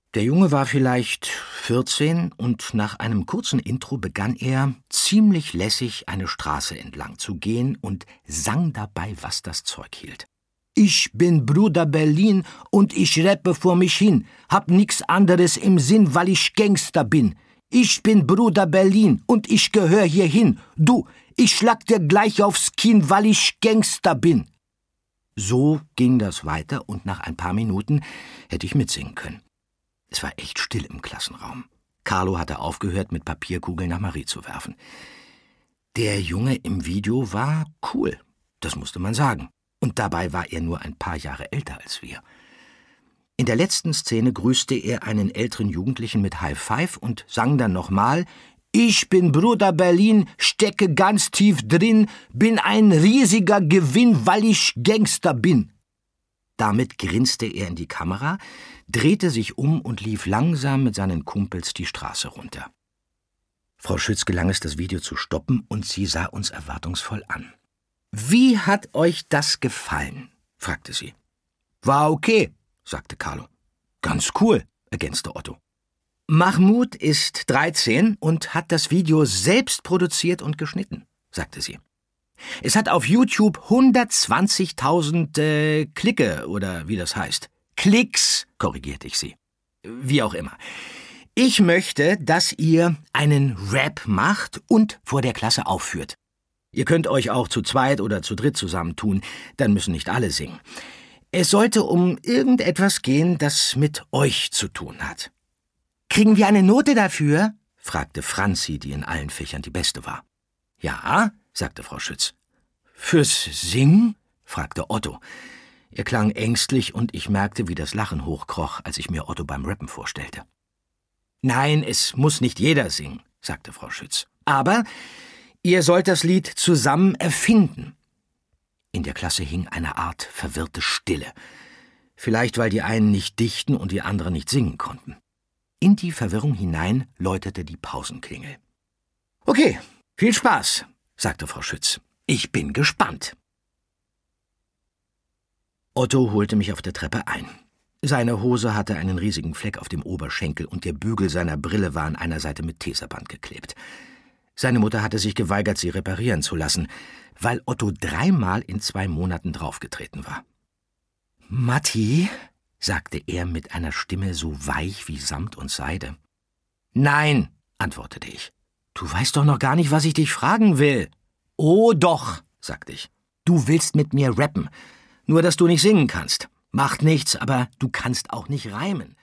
Der Junge war vielleicht 14 und nach einem kurzen Intro begann er, ziemlich lässig eine Straße entlang zu gehen und sang dabei, was das Zeug hielt. »Ich bin Bruder Berlin und ich rappe vor mich hin, hab nix anderes im Sinn, weil ich Gangster bin. Ich bin Bruder Berlin und ich gehör hierhin. Du, ich schlag dir gleich aufs Kinn, weil ich Gangster bin.« So ging das weiter und nach ein paar Minuten hätte ich mitsingen können. Es war echt still im Klassenraum. Carlo hatte aufgehört, mit Papierkugeln nach Marie zu werfen. Der Junge im Video war cool, das musste man sagen. Und dabei war er nur ein paar Jahre älter als wir. In der letzten Szene grüßte er einen älteren Jugendlichen mit High Five und sang dann nochmal: »Ich bin Bruder Berlin, stecke ganz tief drin, bin ein riesiger Gewinn, weil ich Gangster bin.« Damit grinste er in die Kamera, drehte sich um und lief langsam mit seinen Kumpels die Straße runter. Frau Schütz gelang es, das Video zu stoppen, und sie sah uns erwartungsvoll an. »Wie hat euch das gefallen?« fragte sie. »War okay«, sagte Carlo. »Ganz cool«, ergänzte Otto. »Mahmoud ist 13 und hat das Video selbst produziert und geschnitten«, sagte sie. »Es hat auf YouTube 120.000 Klicke, oder wie das heißt. Klicks«, korrigierte ich sie. Wie auch immer. »Ich möchte, dass ihr einen Rap macht und vor der Klasse aufführt. Ihr könnt euch auch zu zweit oder zu dritt zusammentun, dann müssen nicht alle singen. Es sollte um irgendetwas gehen, das mit euch zu tun hat.« »Kriegen wir eine Note dafür?« fragte Franzi, die in allen Fächern die Beste war. »Ja«, sagte Frau Schütz. »Fürs Singen?« fragte Otto. Er klang ängstlich und ich merkte, wie das Lachen hochkroch, als ich mir Otto beim Rappen vorstellte. »Nein, es muss nicht jeder singen«, sagte Frau Schütz. »Aber ihr sollt das Lied zusammen erfinden.« In der Klasse hing eine Art verwirrte Stille. Vielleicht, weil die einen nicht dichten und die anderen nicht singen konnten. In die Verwirrung hinein läutete die Pausenklingel. »Okay, viel Spaß«, sagte Frau Schütz. »Ich bin gespannt.« Otto holte mich auf der Treppe ein. Seine Hose hatte einen riesigen Fleck auf dem Oberschenkel und der Bügel seiner Brille war an einer Seite mit Tesaband geklebt. Seine Mutter hatte sich geweigert, sie reparieren zu lassen, weil Otto 3-mal in 2 Monaten draufgetreten war. »Matti«, sagte er mit einer Stimme so weich wie Samt und Seide. »Nein«, antwortete ich. »Du weißt doch noch gar nicht, was ich dich fragen will.« »Oh doch«, sagte ich. »Du willst mit mir rappen, nur dass du nicht singen kannst. Macht nichts, aber du kannst auch nicht reimen.«